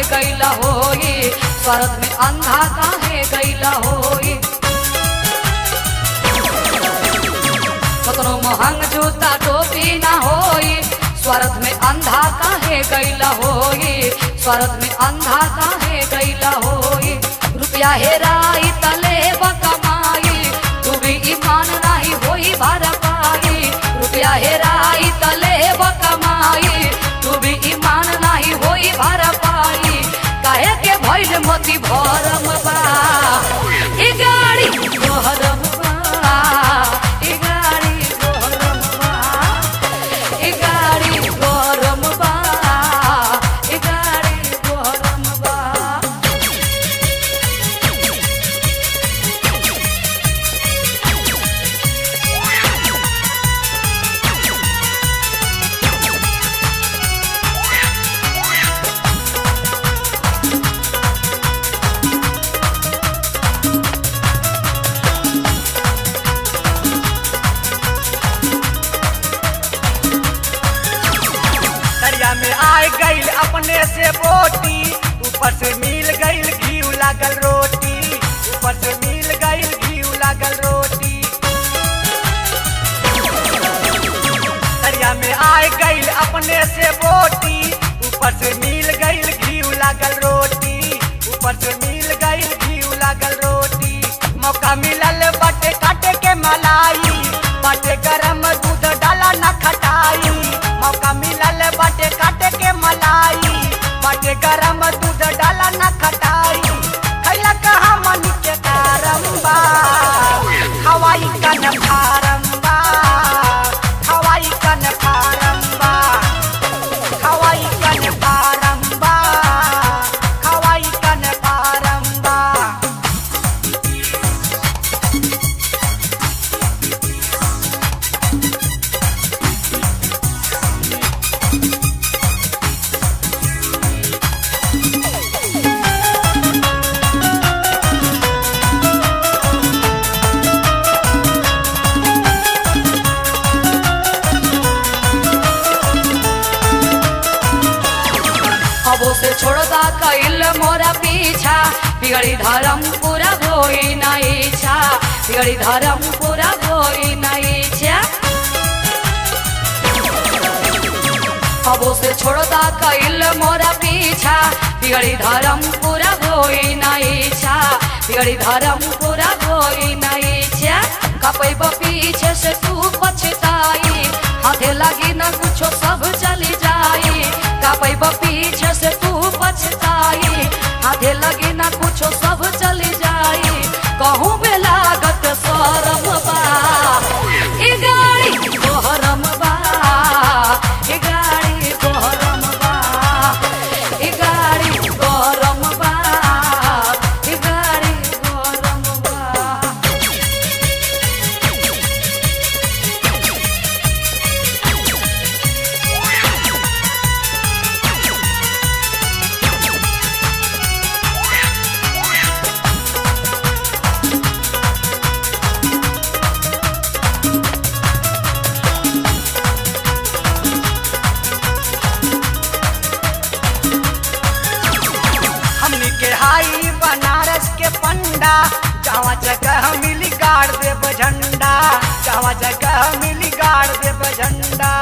गैला होई, स्वार्थ में अंधा काहे गैला होई। कतनो महंग जूता टोपी ना होई, स्वार्थ में अंधा काहे गैला होई, स्वार्थ में अंधा काहे गैला होई। रुपया हेराई तले कमाई, तू भी ईमान नहीं होई भरपाई। रुपया हेराई तले कमाई, तू भी ईमान नहीं होई भरपाई। काहे के भइल मोती भरम बा, ई गाड़ी गहरम बा, ई गाड़ी गहरम बा, ई गाड़ी गहरम बा, ई गाड़ी गहरम बा। दरिया में आए गईल अपने से बोटी, ऊपर से मिल गईल घी लागल रोटी, ऊपर से मिल गईल घी लागल रोटी। दरिया में आए गईल अपने से बोटी, ऊपर से मिल गईल घी लागल रोटी, ऊपर से मिल गईल घी लागल रोटी। मौका मिलल बाटे काटे के मलाई, बाटे गरम दूध डाला न खटाई। मौका मिलल बाटे काटे के मलाई, बाटे गरम दूध डाला न खटाई। खैला कहा मन के कारम बा, हवाई कन फारम बा, हवाई कन फारम बा, हवाई कन फारम बा, हवाई कन फारम बा। अबो से छोड़दा कइल मोरा पीछा, बिगड़ी धर्म पूरा होई ना इच्छा, बिगड़ी धर्म पूरा होई ना इच्छा। अबो से छोड़दा कइल मोरा पीछा, बिगड़ी धर्म पूरा होई ना इच्छा, बिगड़ी धर्म पूरा होई ना इच्छा। कपैब पीछे से तू पछताई, हाथे लगी ना कुछो सब चली जाई। कपैब पीछे से तू पछताई, हाथे लगी ना कुछो सब चली जाई। कहूँ बे लागत शरम बा, ई गाड़ी गहरम बा, ई गाड़ी गहरम बा, ई गाड़ी गहरम बा, ई गाड़ी गहरम बा। हमनी के हाई बनारस के पंडा, जहाँ जगह मिली गाड़ देब झंडा, जहाँ जगह मिली गाड़ देब झंडा।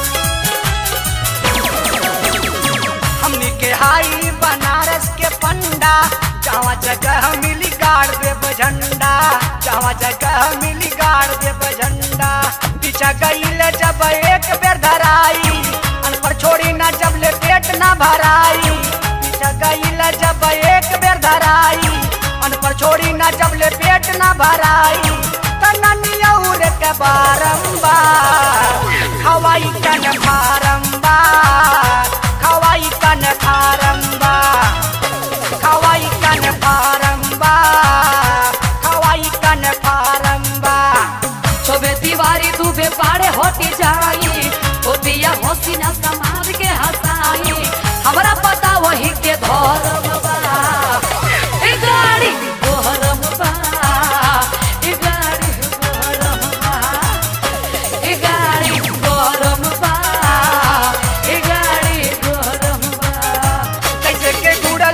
हमनी के हाई बनारस के पंडा, जहाँ जगह मिली गाड़ देब झंडा, जहाँ जगह मिली गाड़ देब झंडा। पीछा गईल जब एक बेर धराई, अनपढ़ छोड़ी ना जब ले पेट ना भराई। पीछा गईल जब एक बेर धराई, अनपढ़ छोड़ी ना जब ले पेट ना भराई। तनियौर के बारंबार, हवाई कन बारंबार, हवाई कन बारंबार, हवाई कन बारंबार, हवाई कन बारंबार। छोबे दीवारी तू बे पाड़े होती जाई, होतिया होसी ना समाज के हंसाई। हमरा पता वही के धर्म बा, ई गाड़ी गहरम बा, ई गाड़ी गहरम बा, ई गाड़ी गहरम बा, ई गाड़ी गहरम बा। कैसे के गुड़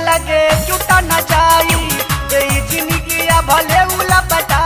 उला पटा